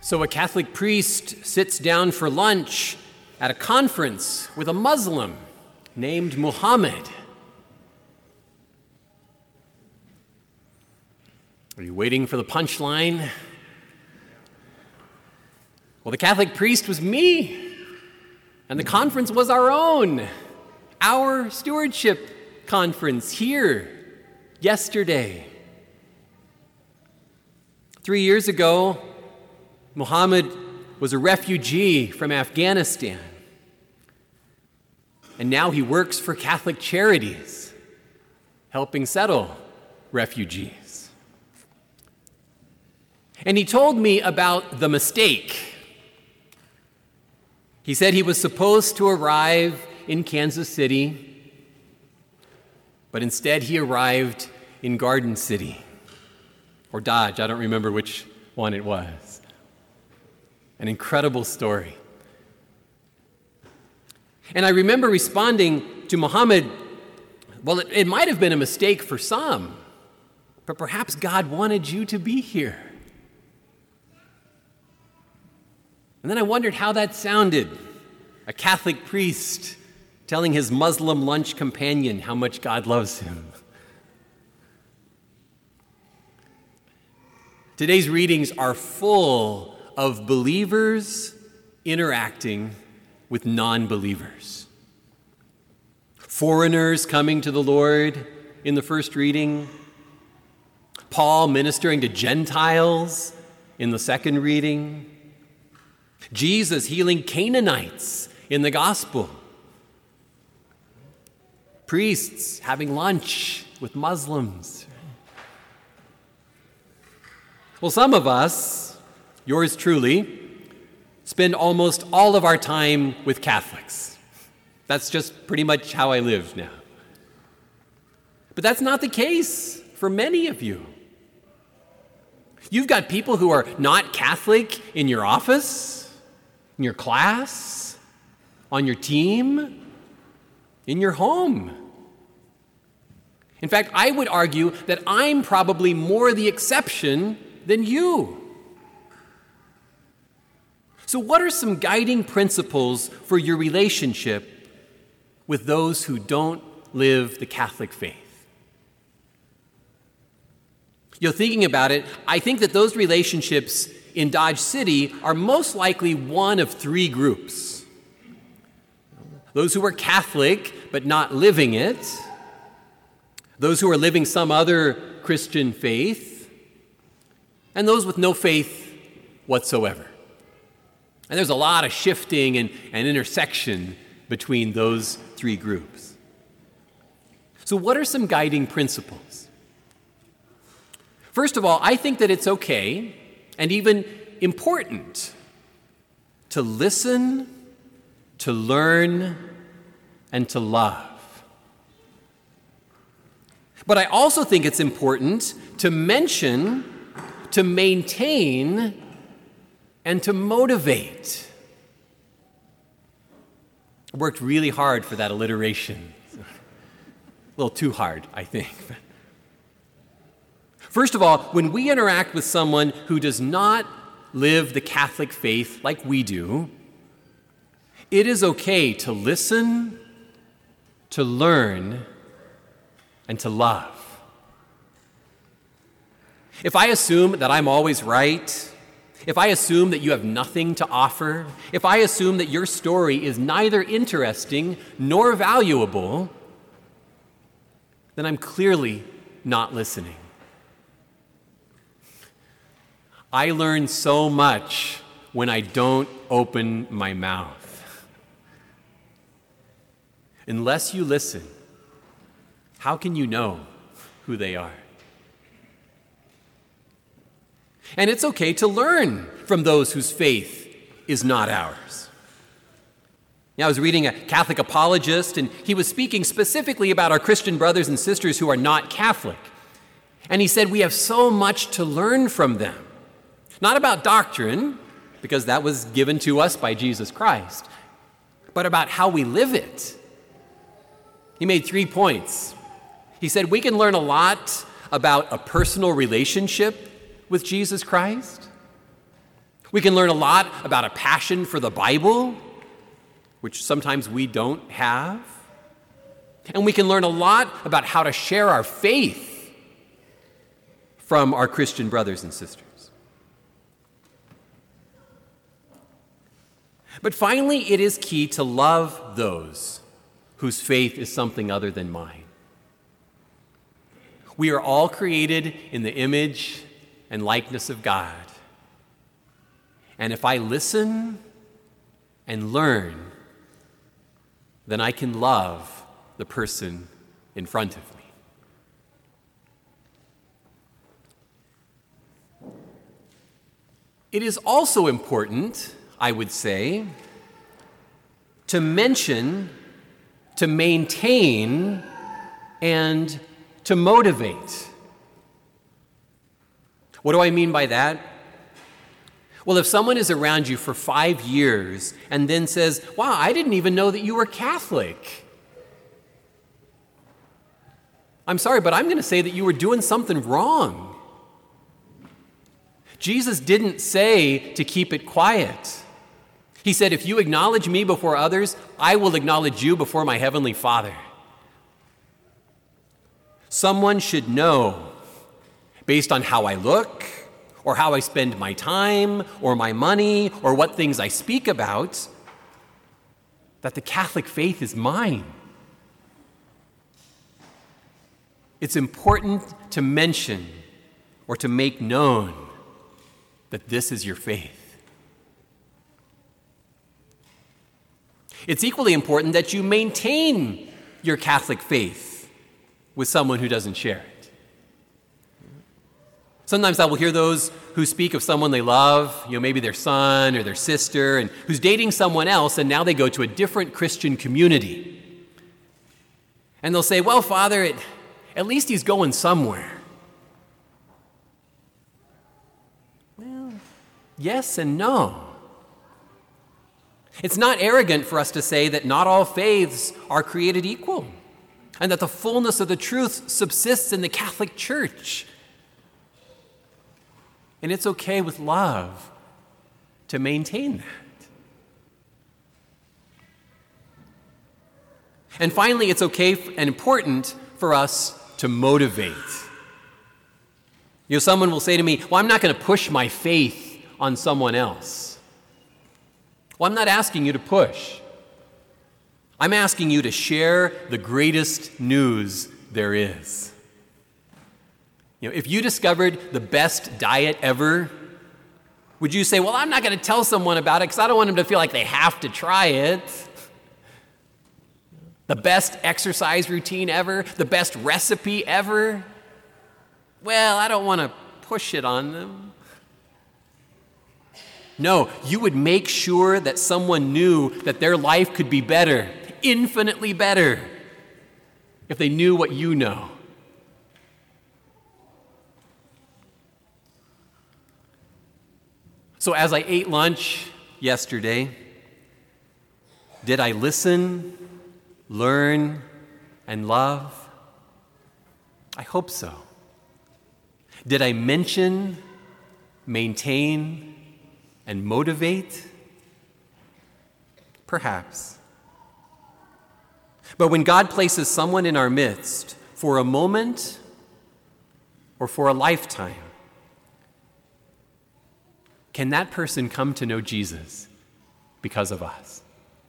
So a Catholic priest sits down for lunch at a conference with a Muslim named Muhammad. Are you waiting for the punchline? Well, the Catholic priest was me, and the conference was our stewardship conference here yesterday. 3 years ago, Muhammad was a refugee from Afghanistan, and now he works for Catholic Charities, helping settle refugees. And he told me about the mistake. He said he was supposed to arrive in Kansas City, but instead he arrived in Garden City, or Dodge, I don't remember which one it was. An incredible story. And I remember responding to Muhammad, well, it might have been a mistake for some, but perhaps God wanted you to be here. And then I wondered how that sounded. A Catholic priest telling his Muslim lunch companion how much God loves him. Today's readings are full of believers interacting with non-believers. Foreigners coming to the Lord in the first reading. Paul ministering to Gentiles in the second reading. Jesus healing Canaanites in the gospel. Priests having lunch with Muslims. Well, some of us, yours truly, spend almost all of our time with Catholics. That's just pretty much how I live now. But that's not the case for many of you. You've got people who are not Catholic in your office, in your class, on your team, in your home. In fact, I would argue that I'm probably more the exception than you. So what are some guiding principles for your relationship with those who don't live the Catholic faith? Thinking about it, I think that those relationships in Dodge City are most likely one of three groups. Those who are Catholic but not living it, those who are living some other Christian faith, and those with no faith whatsoever. And there's a lot of shifting and intersection between those three groups. So what are some guiding principles? First of all, I think that it's okay and even important to listen, to learn, and to love. But I also think it's important to mention, to maintain, and to motivate. I worked really hard for that alliteration. A little too hard, I think. First of all, when we interact with someone who does not live the Catholic faith like we do, it is okay to listen, to learn, and to love. If I assume that I'm always right, if I assume that you have nothing to offer, if I assume that your story is neither interesting nor valuable, then I'm clearly not listening. I learn so much when I don't open my mouth. Unless you listen, how can you know who they are? And it's okay to learn from those whose faith is not ours. Now, I was reading a Catholic apologist, and he was speaking specifically about our Christian brothers and sisters who are not Catholic. And he said we have so much to learn from them. Not about doctrine, because that was given to us by Jesus Christ, but about how we live it. He made 3 points. He said we can learn a lot about a personal relationship with Jesus Christ. We can learn a lot about a passion for the Bible, which sometimes we don't have. And we can learn a lot about how to share our faith from our Christian brothers and sisters. But finally, it is key to love those whose faith is something other than mine. We are all created in the image and likeness of God. And if I listen and learn, then I can love the person in front of me. It is also important, I would say, to mention, to maintain, and to motivate. What do I mean by that? Well, if someone is around you for 5 years and then says, "Wow, I didn't even know that you were Catholic," I'm sorry, but I'm going to say that you were doing something wrong. Jesus didn't say to keep it quiet. He said, if you acknowledge me before others, I will acknowledge you before my heavenly Father. Someone should know, based on how I look, or how I spend my time, or my money, or what things I speak about, that the Catholic faith is mine. It's important to mention or to make known that this is your faith. It's equally important that you maintain your Catholic faith with someone who doesn't share it. Sometimes I will hear those who speak of someone they love, maybe their son or their sister, and who's dating someone else, and now they go to a different Christian community. And they'll say, well, Father, at least he's going somewhere. Well, yes and no. It's not arrogant for us to say that not all faiths are created equal, and that the fullness of the truth subsists in the Catholic Church. And it's okay with love to maintain that. And finally, it's okay and important for us to motivate. Someone will say to me, well, I'm not going to push my faith on someone else. Well, I'm not asking you to push. I'm asking you to share the greatest news there is. If you discovered the best diet ever, would you say, well, I'm not going to tell someone about it because I don't want them to feel like they have to try it? The best exercise routine ever? The best recipe ever? Well, I don't want to push it on them. No, you would make sure that someone knew that their life could be better, infinitely better, if they knew what you know. So as I ate lunch yesterday, did I listen, learn, and love? I hope so. Did I mention, maintain, and motivate? Perhaps. But when God places someone in our midst for a moment or for a lifetime, can that person come to know Jesus because of us?